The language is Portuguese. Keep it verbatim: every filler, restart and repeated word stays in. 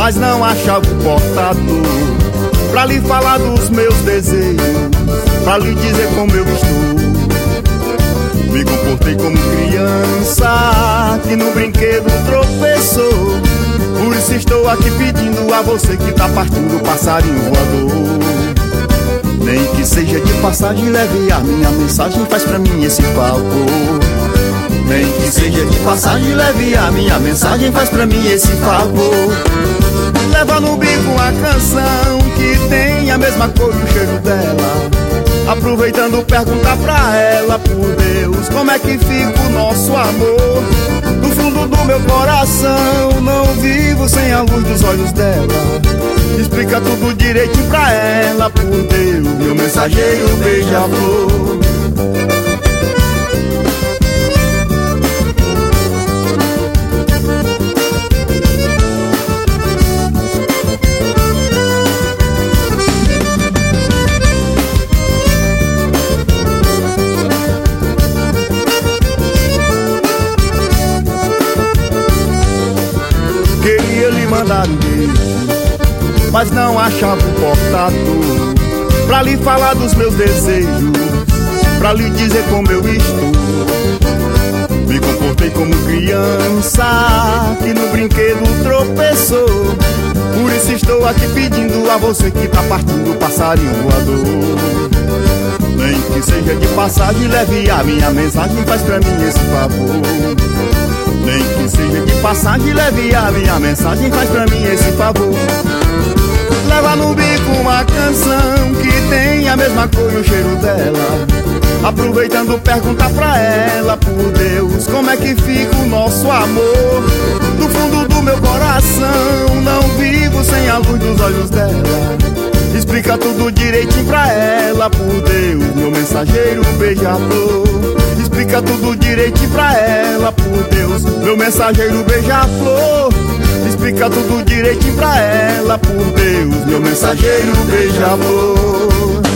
mas não achava o portador pra lhe falar dos meus desejos, pra lhe dizer como eu estou. Me comportei como criança que no brinquedo tropeçou. Por isso estou aqui pedindo a você que tá partindo o passarinho voador. Nem que seja de passagem, leve a minha mensagem, faz pra mim esse favor. Nem que seja de passagem, leve a minha mensagem, faz pra mim esse favor. Leva no bico a canção que tem a mesma cor e o cheiro dela. Aproveitando, pergunta pra ela, por Deus, como é que fica o nosso amor? No fundo do meu coração, não vivo sem a luz dos olhos dela. Explica tudo direitinho pra ela, por Deus, meu mensageiro beija-flor. Queria lhe mandar um beijo, mas não achava o portador pra lhe falar dos meus desejos, pra lhe dizer como eu estou. Me comportei como criança que no brinquedo tropeçou. Por isso estou aqui pedindo a você que tá partindo o passarinho voador. Nem que seja de passagem, leve a minha mensagem, faz pra mim esse favor. Nem que seja de passagem, leve a minha mensagem, faz pra mim esse favor. Leva no bico uma canção que tem a mesma cor e o cheiro dela. Aproveitando, pergunta pra ela, por Deus, como é que fica o nosso amor? Do fundo do meu coração, não vivo sem a luz dos olhos dela. Explica tudo direitinho pra ela, por Deus, meu mensageiro beija-flor. Explica tudo direitinho pra ela, por Deus, meu mensageiro beija-flor. Explica tudo direitinho pra ela, por Deus, meu mensageiro beija-flor.